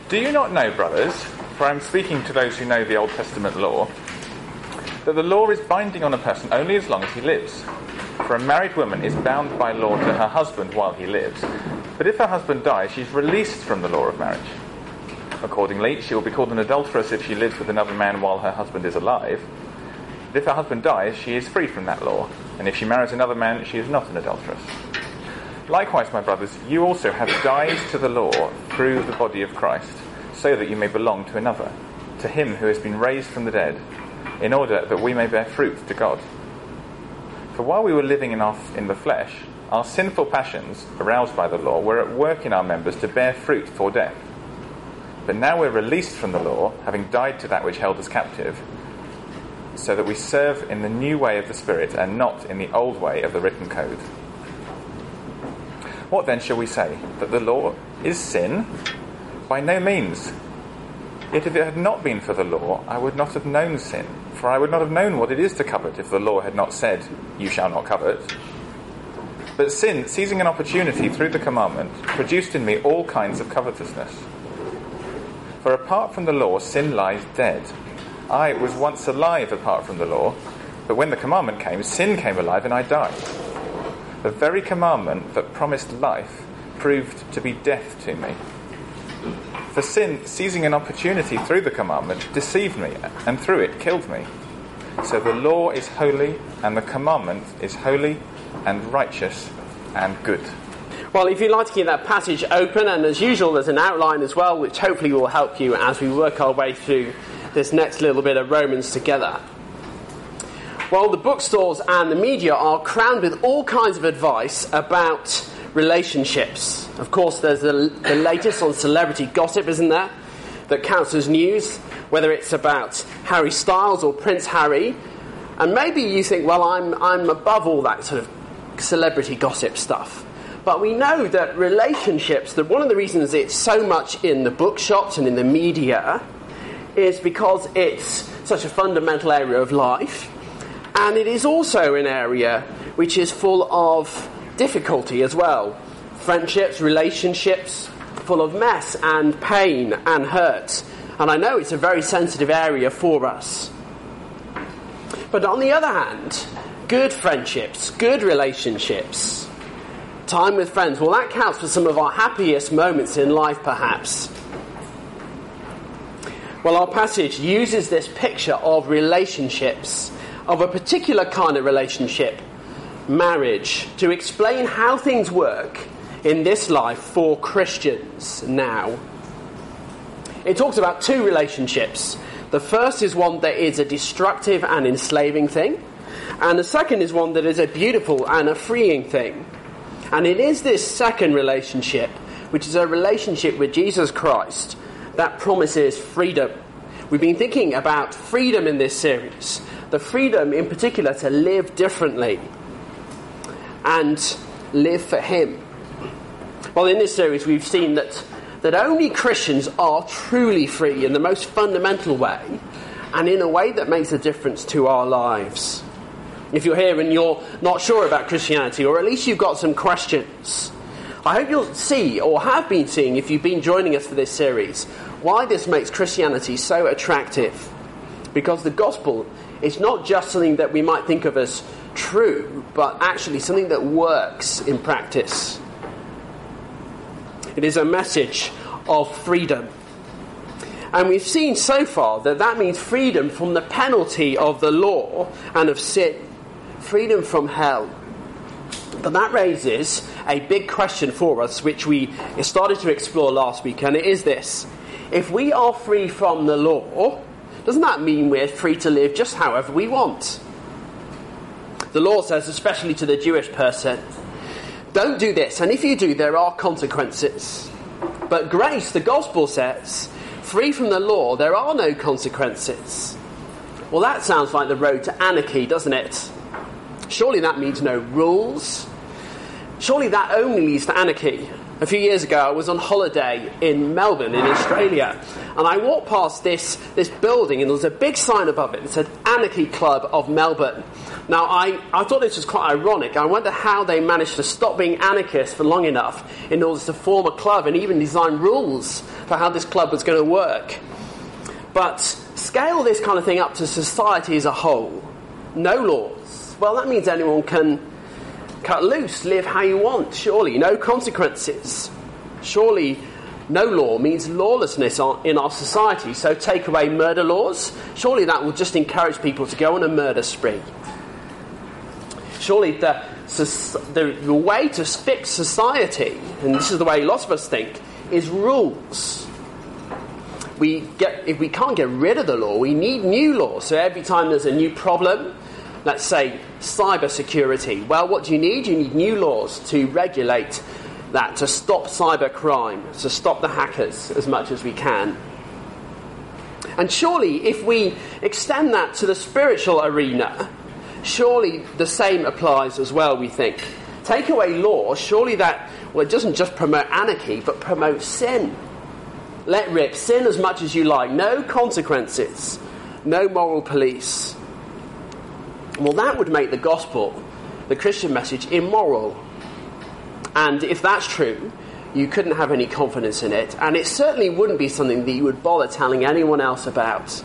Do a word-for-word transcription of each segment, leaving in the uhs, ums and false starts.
Do you not know, brothers, for I am speaking to those who know the Old Testament law, that the law is binding on a person only as long as he lives? For a married woman is bound by law to her husband while he lives, but if her husband dies, she is released from the law of marriage. Accordingly, she will be called an adulteress if she lives with another man while her husband is alive. But if her husband dies, she is free from that law, and if she marries another man, she is not an adulteress. Likewise, my brothers, you also have died to the law through the body of Christ, so that you may belong to another, to him who has been raised from the dead, in order that we may bear fruit to God. For while we were living in, our, in the flesh, our sinful passions, aroused by the law, were at work in our members to bear fruit for death. But now we're released from the law, having died to that which held us captive, so that we serve in the new way of the Spirit and not in the old way of the written code. What then shall we say? That the law is sin? By no means. Yet if it had not been for the law, I would not have known sin, for I would not have known what it is to covet if the law had not said, you shall not covet. But sin, seizing an opportunity through the commandment, produced in me all kinds of covetousness. For apart from the law, sin lies dead. I was once alive apart from the law, but when the commandment came, sin came alive and I died. The very commandment that promised life proved to be death to me. For sin, seizing an opportunity through the commandment, deceived me, and through it killed me. So the law is holy, and the commandment is holy and righteous and good. Well, if you'd like to keep that passage open, and as usual there's an outline as well, which hopefully will help you as we work our way through this next little bit of Romans together. Well, the bookstores and the media are crammed with all kinds of advice about relationships. Of course, there's the, the latest on celebrity gossip, isn't there, that counts as news, whether it's about Harry Styles or Prince Harry. And maybe you think, well, I'm I'm above all that sort of celebrity gossip stuff. But we know that relationships, that one of the reasons it's so much in the bookshops and in the media is because it's such a fundamental area of life. And it is also an area which is full of difficulty as well. Friendships, relationships, full of mess and pain and hurt. And I know it's a very sensitive area for us. But on the other hand, good friendships, good relationships, time with friends, well, that counts for some of our happiest moments in life, perhaps. Well, our passage uses this picture of relationships, of a particular kind of relationship, marriage, to explain how things work in this life for Christians now. It talks about two relationships. The first is one that is a destructive and enslaving thing, and the second is one that is a beautiful and a freeing thing. And it is this second relationship, which is a relationship with Jesus Christ, that promises freedom. We've been thinking about freedom in this series. The freedom in particular to live differently and live for him. Well, in this series we've seen that, that only Christians are truly free in the most fundamental way, and in a way that makes a difference to our lives. If you're here and you're not sure about Christianity, or at least you've got some questions, I hope you'll see, or have been seeing if you've been joining us for this series, why this makes Christianity so attractive. Because the gospel is not just something that we might think of as true, but actually something that works in practice. It is a message of freedom. And we've seen so far that that means freedom from the penalty of the law and of sin. Freedom from hell. But that raises a big question for us, which we started to explore last week, and it is this. If we are free from the law, doesn't that mean we're free to live just however we want? The law says, especially to the Jewish person, don't do this, and if you do, there are consequences. But grace, the gospel says, free from the law, there are no consequences. Well, that sounds like the road to anarchy, doesn't it? Surely that means no rules. Surely that only leads to anarchy. A few years ago, I was on holiday in Melbourne, in Australia, and I walked past this, this building, and there was a big sign above it that said Anarchy Club of Melbourne. Now, I, I thought this was quite ironic. I wonder how they managed to stop being anarchists for long enough in order to form a club and even design rules for how this club was going to work. But scale this kind of thing up to society as a whole. No laws. Well, that means anyone can cut loose, live how you want, surely. No consequences. Surely no law means lawlessness in our society. So take away murder laws. Surely that will just encourage people to go on a murder spree. Surely the, the, the way to fix society, and this is the way lots of us think, is rules. We get, if we can't get rid of the law, we need new laws. So every time there's a new problem, let's say cyber security, well, what do you need? You need new laws to regulate that, to stop cyber crime, to stop the hackers as much as we can. And surely if we extend that to the spiritual arena, surely the same applies as well, we think. Take away law, surely that, well, it doesn't just promote anarchy, but promote sin. Let rip, sin as much as you like, no consequences, no moral police. Well, that would make the gospel, the Christian message, immoral. And if that's true, you couldn't have any confidence in it, and it certainly wouldn't be something that you would bother telling anyone else about.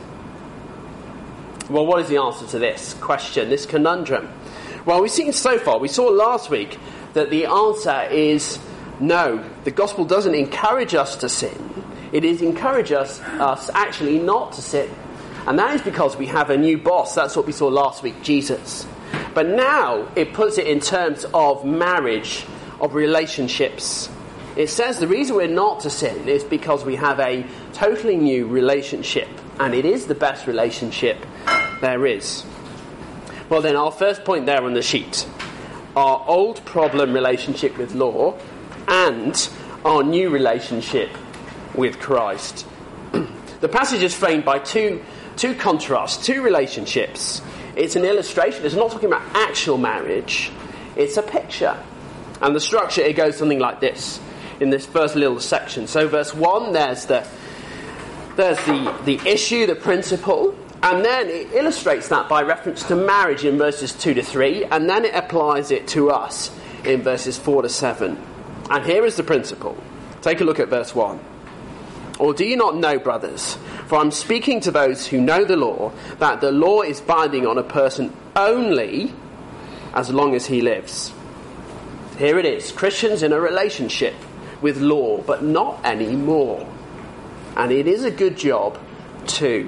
Well, what is the answer to this question, this conundrum? Well, we've seen so far, we saw last week that the answer is no. The gospel doesn't encourage us to sin. It is encourage us, us actually not to sin. And that is because we have a new boss. That's what we saw last week, Jesus. But now it puts it in terms of marriage, of relationships. It says the reason we're not to sin is because we have a totally new relationship. And it is the best relationship there is. Well then, our first point there on the sheet. Our old problem relationship with law and our new relationship with Christ. The passage is framed by two, two contrasts, two relationships. It's an illustration. It's not talking about actual marriage. It's a picture. And the structure, it goes something like this in this first little section. So verse one, there's the there's the, the issue, the principle, and then it illustrates that by reference to marriage in verses two to three, and then it applies it to us in verses four to seven. And here is the principle. Take a look at verse one. Or do you not know, brothers, for I'm speaking to those who know the law, that the law is binding on a person only as long as he lives. Here it is, Christians in a relationship with law, but not anymore. And it is a good job too.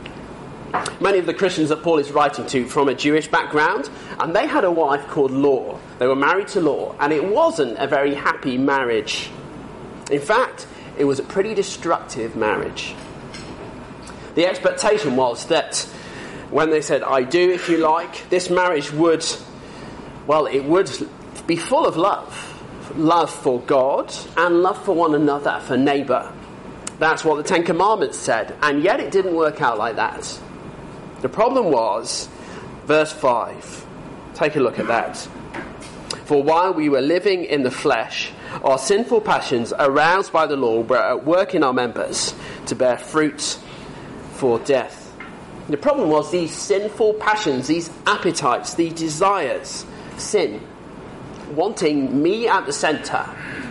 Many of the Christians that Paul is writing to from a Jewish background, and they had a wife called Law. They were married to Law, and it wasn't a very happy marriage. In fact, it was a pretty destructive marriage. The expectation was that when they said, I do if you like, this marriage would, well, it would be full of love. Love for God and love for one another, for neighbour. That's what the Ten Commandments said, and yet it didn't work out like that. The problem was, verse five. Take a look at that. For while we were living in the flesh, our sinful passions, aroused by the law, were at work in our members to bear fruit for death. The problem was these sinful passions, these appetites, these desires, sin, wanting me at the centre,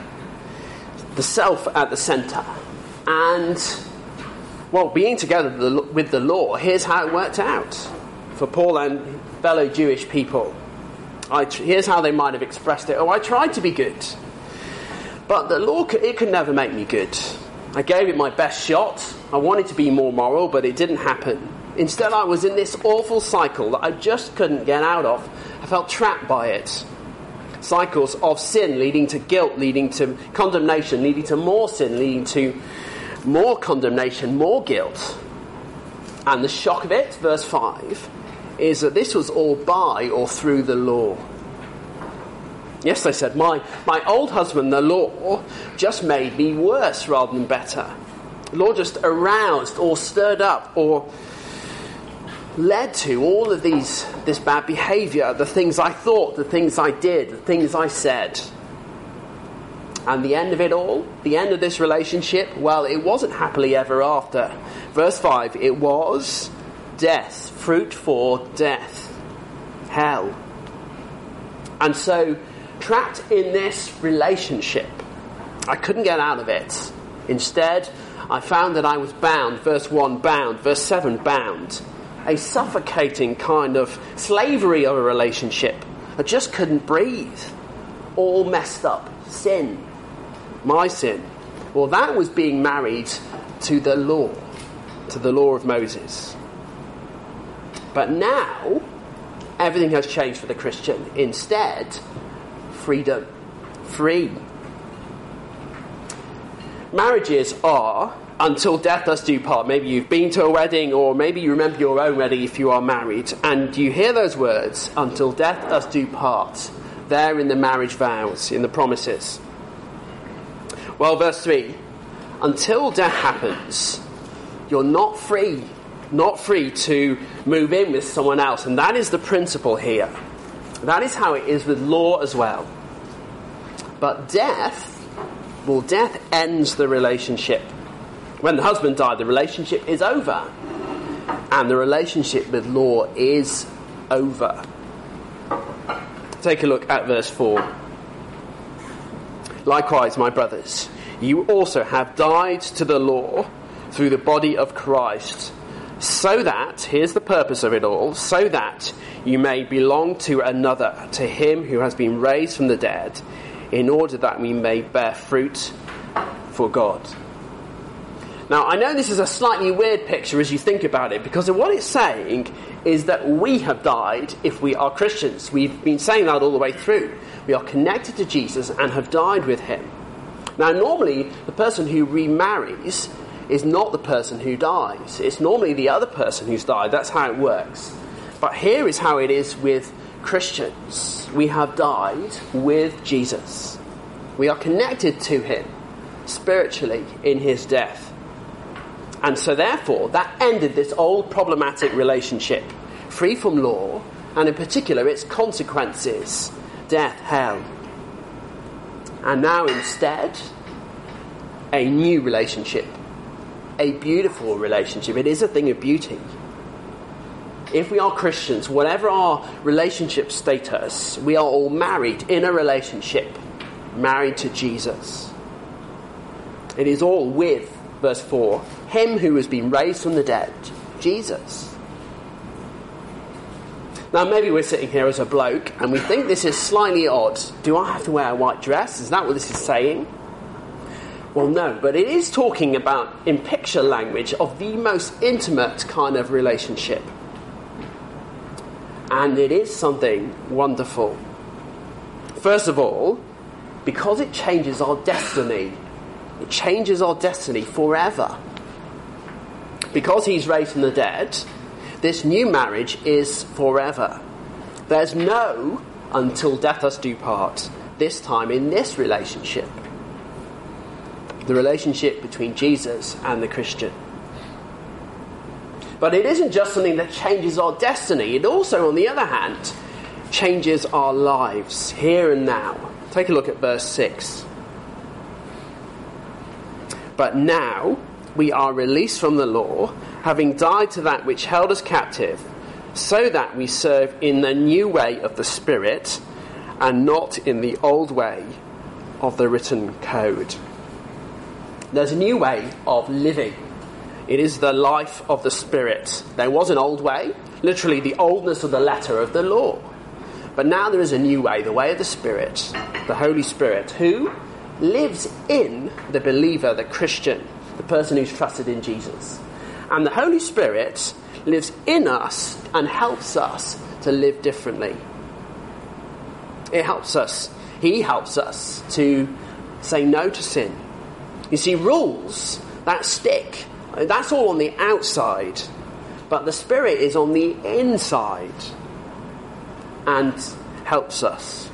the self at the centre, and, well, being together with the law. Here's how it worked out for Paul and fellow Jewish people. I, here's how they might have expressed it. Oh, I tried to be good, but the law, it could never make me good. I gave it my best shot. I wanted to be more moral, but it didn't happen. Instead, I was in this awful cycle that I just couldn't get out of. I felt trapped by it. Cycles of sin leading to guilt, leading to condemnation, leading to more sin, leading to more condemnation, more guilt. And the shock of it, verse five, is that this was all by or through the law. Yes, they said, my, my old husband, the law, just made me worse rather than better. The law just aroused or stirred up or led to all of these this bad behaviour, the things I thought, the things I did, the things I said. And the end of it all, the end of this relationship, well, it wasn't happily ever after. Verse five, it was death, fruit for death. hell. And so, trapped in this relationship, I couldn't get out of it. Instead, I found that I was bound, verse one, bound, verse seven, bound. A suffocating kind of slavery of a relationship. I just couldn't breathe. All messed up. Sin. My sin. Well, that was being married to the law, to the law of Moses. But now, everything has changed for the Christian. Instead, freedom. Free. Marriages are, until death us do part. Maybe you've been to a wedding, or maybe you remember your own wedding if you are married, and you hear those words, until death us do part, there in the marriage vows, in the promises. Well, verse three, until death happens, you're not free, not free to move in with someone else, and that is the principle here. That is how it is with law as well. But death, well, death ends the relationship. When the husband died, the relationship is over. And the relationship with law is over. Take a look at verse four. Likewise, my brothers, you also have died to the law through the body of Christ, so that, here's the purpose of it all, so that you may belong to another, to him who has been raised from the dead, in order that we may bear fruit for God. Now, I know this is a slightly weird picture as you think about it, because what it's saying is that we have died if we are Christians. We've been saying that all the way through. We are connected to Jesus and have died with him. Now, normally, the person who remarries is not the person who dies. It's normally the other person who's died. That's how it works. But here is how it is with Christians. We have died with Jesus. We are connected to him spiritually in his death. And so therefore, that ended this old problematic relationship, free from law, and in particular its consequences, death, hell. And now instead, a new relationship, a beautiful relationship. It is a thing of beauty. If we are Christians, whatever our relationship status, we are all married in a relationship, married to Jesus. It is all with, verse four, him who has been raised from the dead, Jesus. Now maybe we're sitting here as a bloke and we think this is slightly odd. Do I have to wear a white dress? Is that what this is saying? Well, no, but it is talking about, in picture language, of the most intimate kind of relationship. And it is something wonderful. First of all, because it changes our destiny. It changes our destiny forever. Because he's raised from the dead, this new marriage is forever. There's no until death us do part, this time in this relationship. The relationship between Jesus and the Christian. But it isn't just something that changes our destiny. It also, on the other hand, changes our lives here and now. Take a look at verse six. But now we are released from the law, having died to that which held us captive, so that we serve in the new way of the Spirit, and not in the old way of the written code. There's a new way of living. It is the life of the Spirit. There was an old way, literally the oldness of the letter of the law. But now there is a new way, the way of the Spirit, the Holy Spirit, who lives in the believer, the Christian, the person who's trusted in Jesus. And the Holy Spirit lives in us and helps us to live differently. It helps us. He helps us to say no to sin. You see, rules, that stick, that's all on the outside. But the Spirit is on the inside and helps us.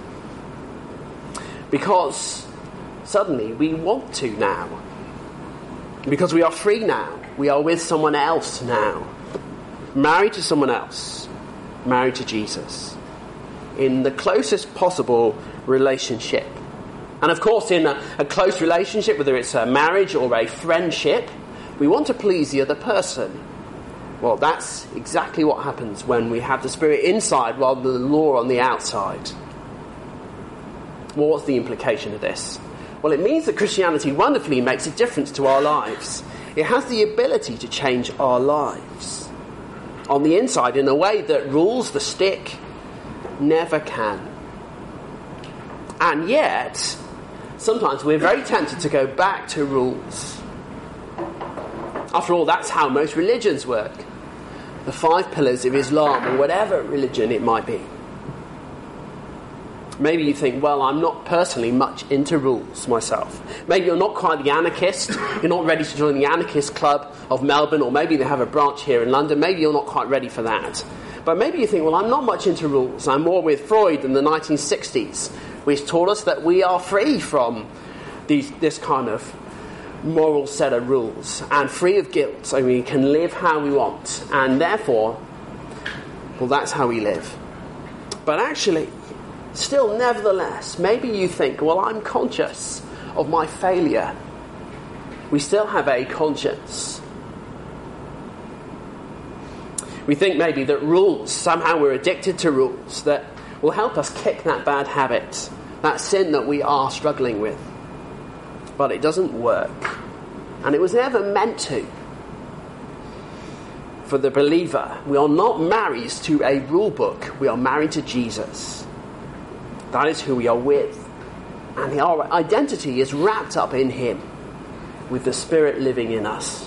Because suddenly we want to now. Because we are free now. We are with someone else now. Married to someone else. Married to Jesus. In the closest possible relationship. And of course, in a, a close relationship, whether it's a marriage or a friendship, we want to please the other person. Well, that's exactly what happens when we have the Spirit inside rather than the law on the outside. Well, what's the implication of this? Well, it means that Christianity wonderfully makes a difference to our lives. It has the ability to change our lives on the inside in a way that rules, the stick, never can. And yet, sometimes we're very tempted to go back to rules. After all, that's how most religions work. The five pillars of Islam, or whatever religion it might be. Maybe you think, well, I'm not personally much into rules myself. Maybe you're not quite the anarchist. You're not ready to join the anarchist club of Melbourne, or maybe they have a branch here in London. Maybe you're not quite ready for that. But maybe you think, well, I'm not much into rules. I'm more with Freud in the nineteen sixties, which taught us that we are free from these, this kind of moral set of rules and free of guilt, so we can live how we want. And therefore, well, that's how we live. But actually, still, nevertheless, maybe you think, well, I'm conscious of my failure. We still have a conscience. We think maybe that rules, somehow we're addicted to rules that will help us kick that bad habit, that sin that we are struggling with. But it doesn't work. And it was never meant to. For the believer, we are not married to a rule book. We are married to Jesus. That is who we are with. And our identity is wrapped up in him, with the Spirit living in us.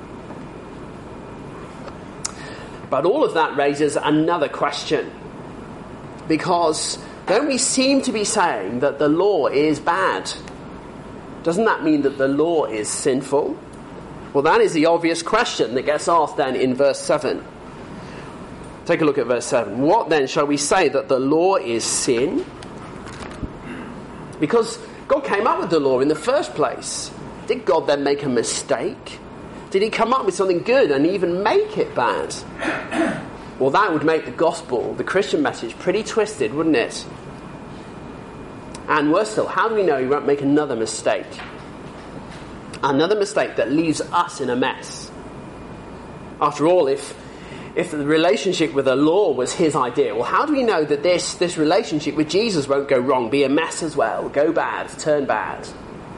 But all of that raises another question. Because don't we seem to be saying that the law is bad? Doesn't that mean that the law is sinful? Well, that is the obvious question that gets asked then in verse seven. Take a look at verse seven. What then shall we say, that the law is sin? Because God came up with the law in the first place. Did God then make a mistake? Did he come up with something good and even make it bad? Well, that would make the gospel, the Christian message, pretty twisted, wouldn't it? And worse still, how do we know he won't make another mistake? Another mistake that leaves us in a mess. After all, if if the relationship with the law was his idea, well, how do we know that this, this relationship with Jesus won't go wrong, be a mess as well, go bad, turn bad?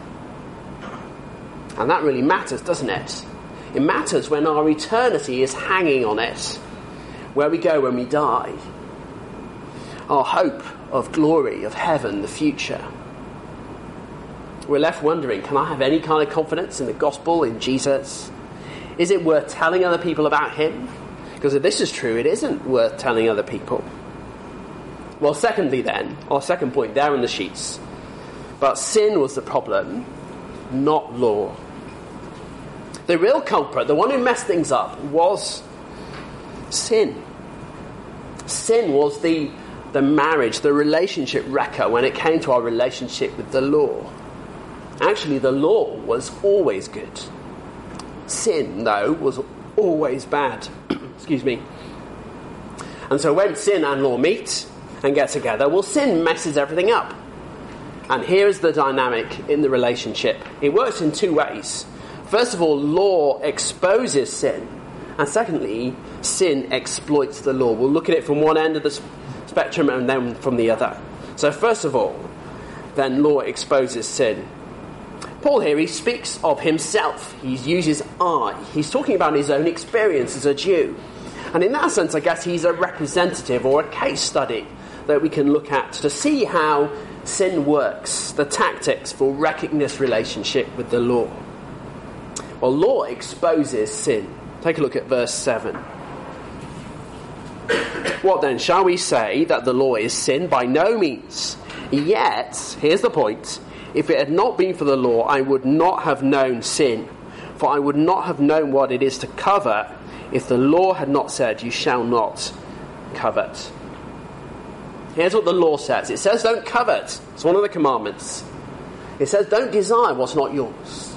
And that really matters, doesn't it? It matters when our eternity is hanging on it, where we go when we die. Our hope of glory, of heaven, the future. We're left wondering, can I have any kind of confidence in the gospel, in Jesus? Is it worth telling other people about him? Because if this is true, it isn't worth telling other people. Well, secondly then, our second point there in the sheets. But sin was the problem, not law. The real culprit, the one who messed things up, was sin. Sin was the the marriage, the relationship wrecker when it came to our relationship with the law. Actually, the law was always good. Sin, though, was always bad. Excuse me. And so when sin and law meet and get together, well, sin messes everything up. And here's the dynamic in the relationship. It works in two ways. First of all, law exposes sin. And secondly, sin exploits the law. We'll look at it from one end of the spectrum and then from the other. So first of all, then law exposes sin. Paul here, he speaks of himself. He uses I. He's talking about his own experience as a Jew. And in that sense, I guess he's a representative or a case study that we can look at to see how sin works, the tactics for wrecking this relationship with the law. Well, law exposes sin. Take a look at verse seven. What then? Shall we say that the law is sin? By no means. Yet, here's the point, if it had not been for the law, I would not have known sin. For I would not have known what it is to covet if the law had not said, you shall not covet. Here's what the law says. It says don't covet. It's one of the commandments. It says don't desire what's not yours.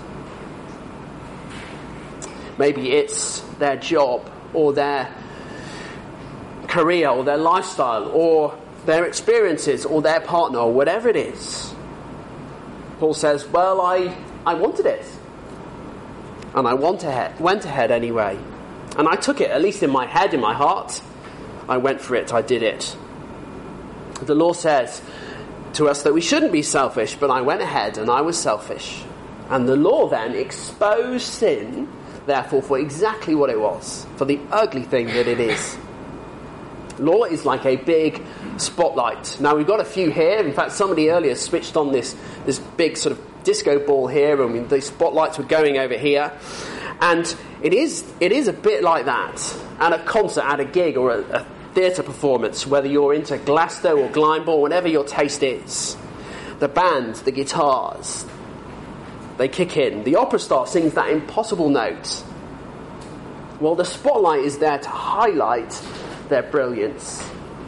Maybe it's their job or their career or their lifestyle or their experiences or their partner or whatever it is. Paul says, well, I, I wanted it. And I want ahead, went ahead anyway. And I took it, at least in my head, in my heart. I went for it, I did it. The law says to us that we shouldn't be selfish, but I went ahead and I was selfish. And the law then exposed sin, therefore, for exactly what it was, for the ugly thing that it is. Law is like a big spotlight. Now, we've got a few here. In fact, somebody earlier switched on this, this big sort of disco ball here, and the spotlights were going over here. And it is it is a bit like that at a concert, at a gig, or a, a theatre performance, whether you're into Glasgow or Glyndebourne, whatever your taste is. The band, the guitars, they kick in. The opera star sings that impossible note. Well, the spotlight is there to highlight their brilliance.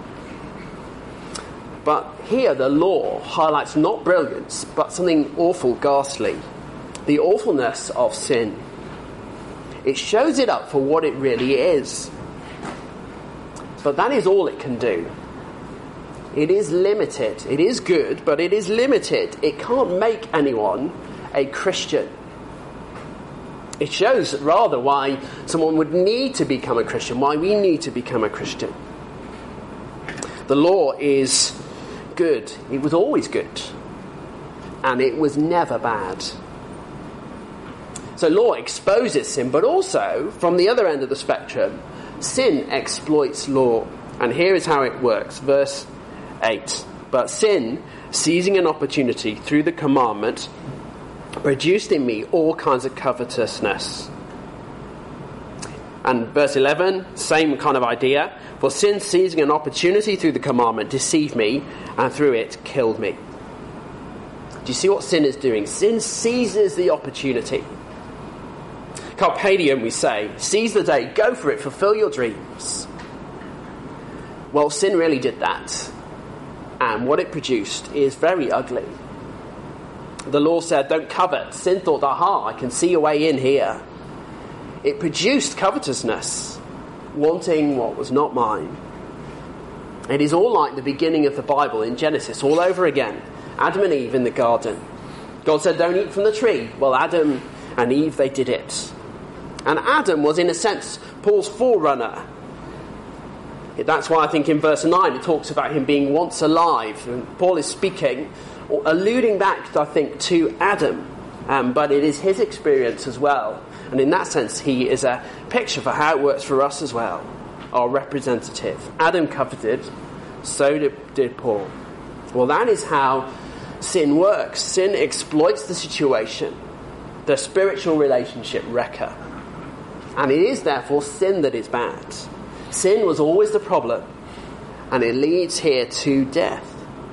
But here the law highlights not brilliance, but something awful, ghastly. The awfulness of sin. It shows it up for what it really is. But that is all it can do. It is limited. It is good, but it is limited. It can't make anyone a Christian. It shows rather why someone would need to become a Christian, why we need to become a Christian. The law is good. It was always good. And it was never bad. So law exposes sin, but also, from the other end of the spectrum, sin exploits law. And here is how it works. Verse eight. But sin, seizing an opportunity through the commandment, produced in me all kinds of covetousness. And verse eleven, same kind of idea. For sin, seizing an opportunity through the commandment, deceived me, and through it killed me. Do you see what sin is doing? Sin seizes the opportunity. Carpe diem, we say. Seize the day, go for it, fulfill your dreams. Well, sin really did that. And what it produced is very ugly. The law said, don't covet. Sin thought, aha, I can see a way in here. It produced covetousness, wanting what was not mine. It is all like the beginning of the Bible in Genesis, all over again. Adam and Eve in the garden. God said, don't eat from the tree. Well, Adam and Eve, they did it. And Adam was, in a sense, Paul's forerunner. That's why I think in verse nine it talks about him being once alive. And Paul is speaking, or alluding back, I think, to Adam. Um, but it is his experience as well. And in that sense, he is a picture for how it works for us as well. Our representative. Adam coveted, so did, did Paul. Well, that is how sin works. Sin exploits the situation, the spiritual relationship wrecker. And it is therefore sin that is bad. Sin was always the problem, and it leads here to death.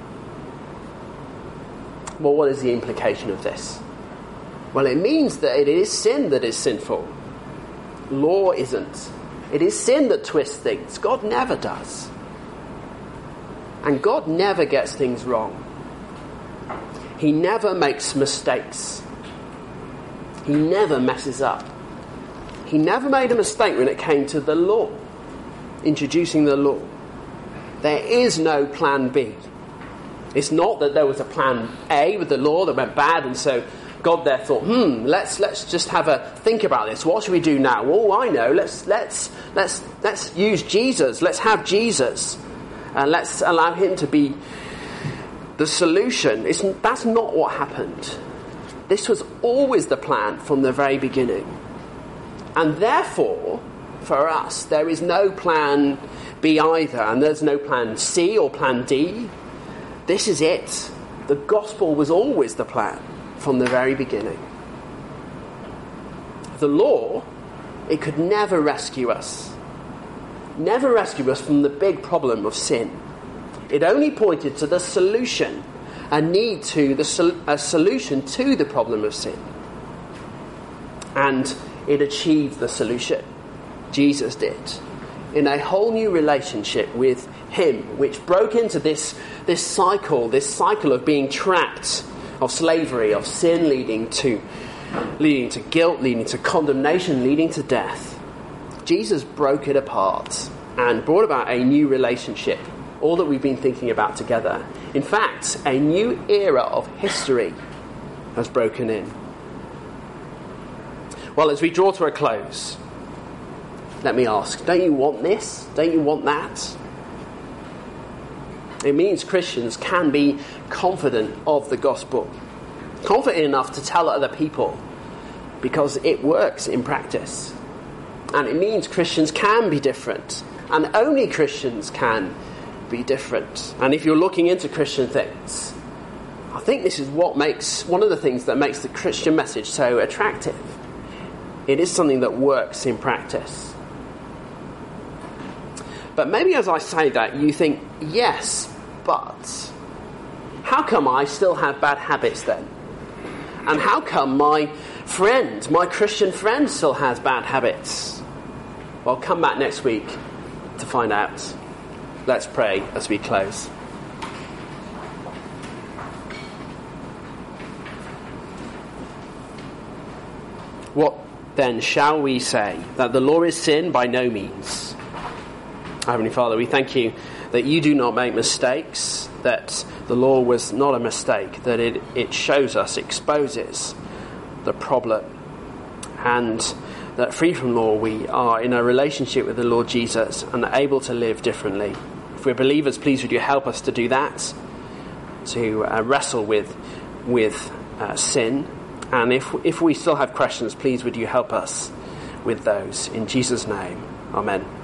Well, what is the implication of this? Well, it means that it is sin that is sinful. Law isn't. It is sin that twists things. God never does. And God never gets things wrong. He never makes mistakes. He never messes up. He never made a mistake when it came to the law, introducing the law. There is no plan B. It's not that there was a plan A with the law that went bad, and so God there thought, hmm, let's let's just have a think about this. What should we do now? Oh, I know. Let's let's let's let's use Jesus. Let's have Jesus, and let's allow him to be the solution. It's, that's not what happened. This was always the plan from the very beginning. And therefore, for us, there is no plan B either, and there's no plan C or plan D. This is it. The gospel was always the plan from the very beginning. The law, it could never rescue us. Never rescue us from the big problem of sin. It only pointed to the solution, a need to, the sol- a solution to the problem of sin. And it achieved the solution. Jesus did. In a whole new relationship with him, which broke into this, this cycle, this cycle of being trapped, of slavery, of sin leading to, leading to guilt, leading to condemnation, leading to death. Jesus broke it apart and brought about a new relationship, all that we've been thinking about together. In fact, a new era of history has broken in. Well, as we draw to a close, let me ask, don't you want this? Don't you want that? It means Christians can be confident of the gospel, confident enough to tell other people because it works in practice. And it means Christians can be different, and only Christians can be different. And if you're looking into Christian things, I think this is what makes, one of the things that makes the Christian message so attractive. It is something that works in practice. But maybe as I say that, you think, yes, but how come I still have bad habits then? And how come my friend, my Christian friend, still has bad habits? Well, come back next week to find out. Let's pray as we close. What then shall we say? That the law is sin? By no means. Heavenly Father, we thank you that you do not make mistakes, that the law was not a mistake, that it, it shows us, exposes the problem, and that free from law we are in a relationship with the Lord Jesus and able to live differently. If we're believers, please would you help us to do that, to uh, wrestle with with uh, sin, and if if we still have questions, please would you help us with those. In Jesus' name, amen.